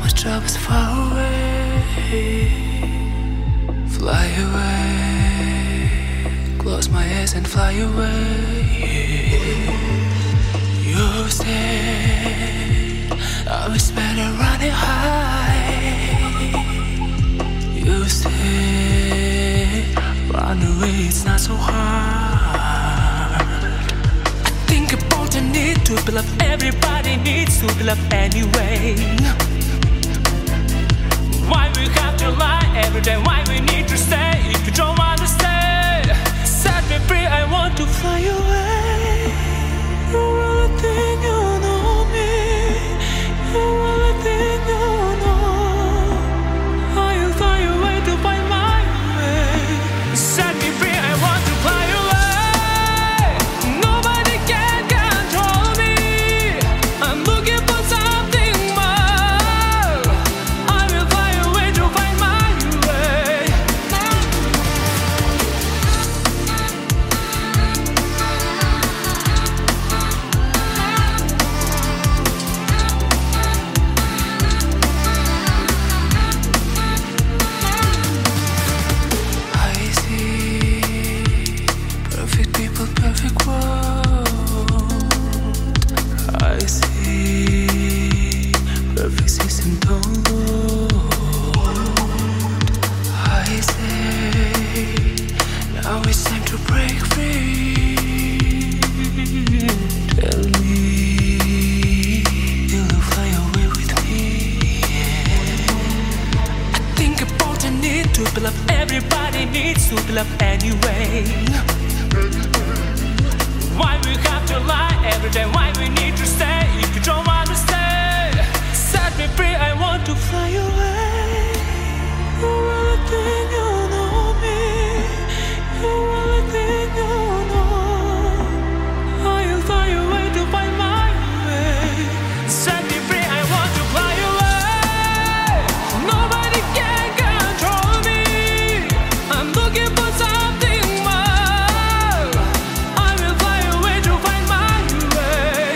with troubles far away. Fly away, close my eyes and fly away. You stay, I was better running high. You stay, run away, it's not so hard. I think about the need to be loved, everybody needs to be loved anyway. Why we have to lie every day, why we need to stay if you don't want to stay. Set me free, I want to fly away. You really think you know me, you really think you know. I'll fly away to find my way. Set me free, I want to fly away. Nobody can control me, I'm looking for something more. I will fly away to find my way. I see perfect people, perfect world. I see perfect system, don't load. I say now it's time to break free. Tell me, will you fly away with me? I think about the need to be loved, everybody needs to be loved anyway. Why we have to lie every day, why we need to stay if you don't want to stay. Set me free, I want to fly away. You really think you know me, you really think you know. I'll fly away to find my way. Set me free, I want to fly away. Nobody can control me, I'm looking for something more. I will fly away to find my way.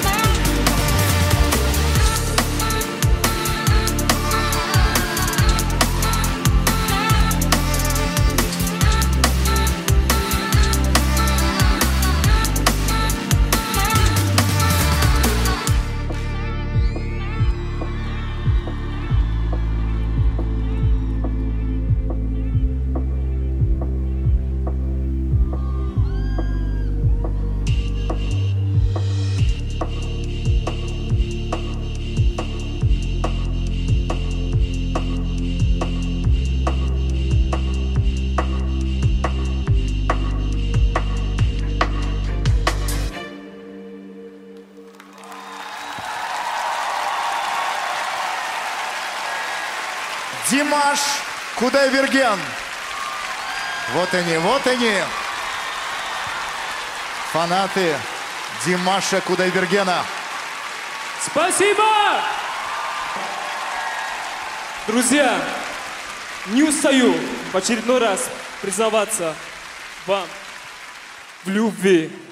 Димаш Кудайберген. Вот они, фанаты Димаша Кудайбергена. Спасибо! Друзья, не устаю в очередной раз признаваться вам в любви.